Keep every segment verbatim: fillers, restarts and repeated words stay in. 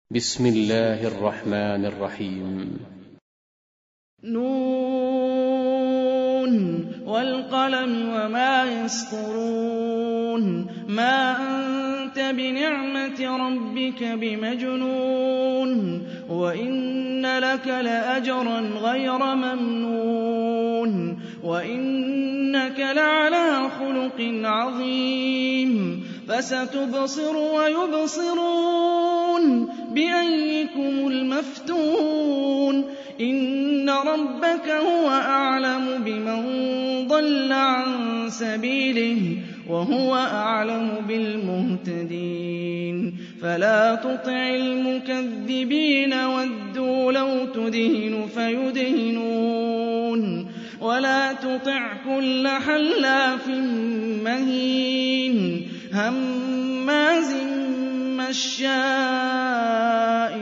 بسم الله الرحمن الرحيم. نون والقلم وما يسطرون ما أنت بنعمة ربك بمجنون وإن لك لأجرا غير ممنون وإنك لعلى خلق عظيم فستبصر ويبصرون بأيكم المفتون إن ربك هو أعلم بمن ضل عن سبيله وهو أعلم بالمهتدين فلا تطع المكذبين ودوا لو تدهن فيدهنون ولا تطع كل حلاف مهين هماز مشاء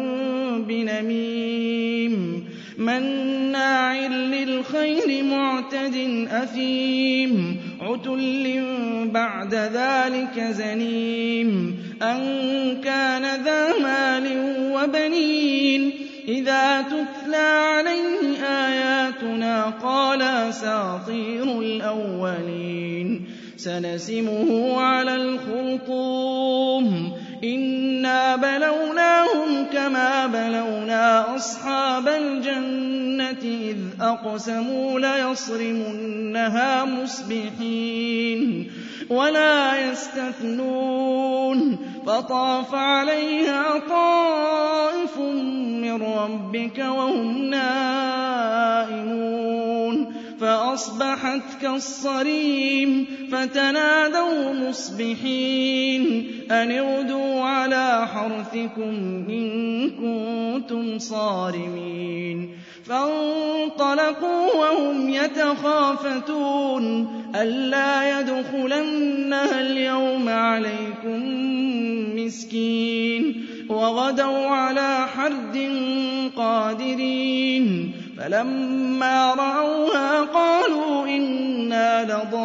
بنميم مناع للخير معتد أثيم عتل بعد ذلك زنيم أن كان ذا مال وبنين إذا تتلى عليه آياتنا قال أساطير الأولين سنسمه على الخرطوم إنا بلوناهم كما بلونا أصحاب الجنة إذ أقسموا ليصرمنها مصبحين ولا يستثنون فطاف عليها طائف من ربك وهم نائمون فأصبحت كالصريم فتنادوا مصبحين أن اغدوا على حرثكم إن كنتم صارمين فانطلقوا وهم يتخافتون ألا يدخلنها اليوم عليكم مسكين وغدوا على حرد قادرين فلما رأوها قالوا إنا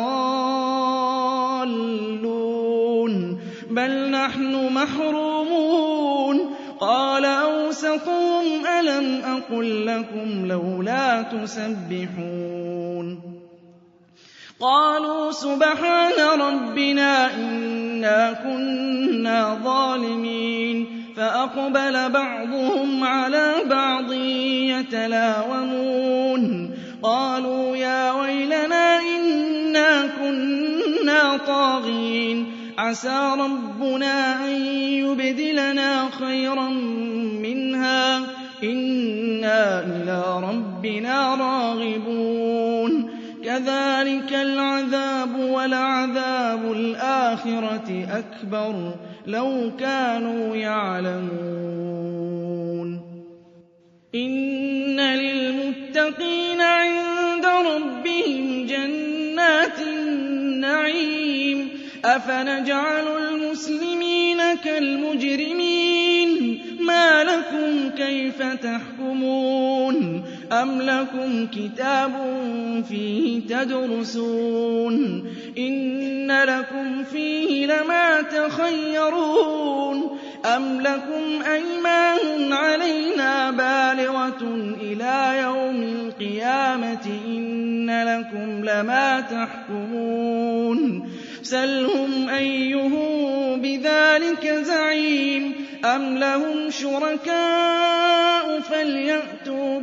لضالون بل نحن محرومون قال أوسطهم ألم أقل لكم لولا تسبحون قالوا سبحان ربنا إنا كنا ظالمين فأقبل بعضهم على بعض يتلاومون قالوا يا ويلنا إنا كنا طاغين عسى ربنا أن يبدلنا خيرا منها إنا إلى ربنا راغبون كذلك العذاب ولعذاب الآخرة أكبر لو كانوا يعلمون إن للمتقين عند ربهم جنات النعيم أفنجعل المسلمين كالمجرمين ما لكم كيف تحكمون أم لكم كتاب فيه تدرسون إن لكم فيه لما تخيرون أم لكم أيمان علينا بالغة إلى يوم القيامة إن لكم لما تحكمون سلهم أيهم بذلك زعيم أم لهم شركاء فليأتوا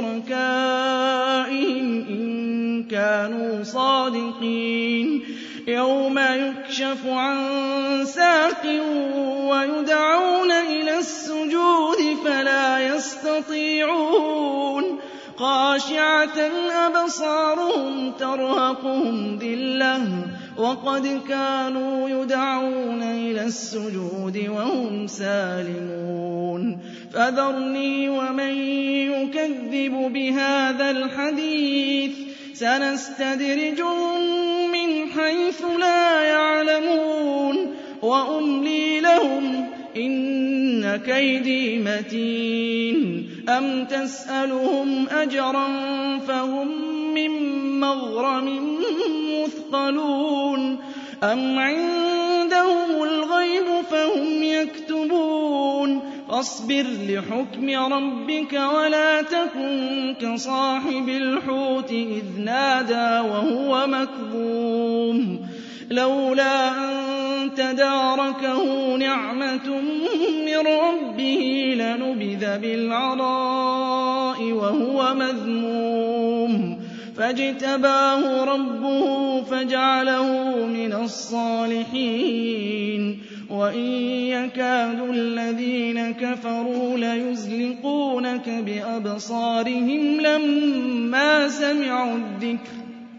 بشركائهم إن كانوا صادقين يوم يكشف عن ساق ويدعون إلى السجود فلا يستطيعون خاشعة أبصارهم ترهقهم ذلة وقد كانوا يدعون إلى السجود وهم سالمون فذرني ومن يكذب بهذا الحديث سنستدرجهم من حيث لا يعلمون وأملي لهم إن كيدي متين أم تسألهم أجرا فهم من مغرم مثقلون أم عندهم الغيب فهم يكتبون فاصبر لحكم ربك ولا تكن كصاحب الحوت إذ نادى وهو مكظوم لولا أن تداركه نعمة من ربه لنبذ بالعراء وهو مذموم فاجتباه ربه فجعله من الصالحين وإن يكاد الذين كفروا ليزلقونك بأبصارهم لما سمعوا الذكر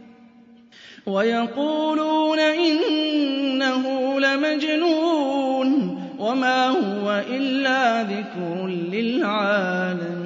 ويقولون إنه لمجنون وما هو إلا ذكر للعالمين.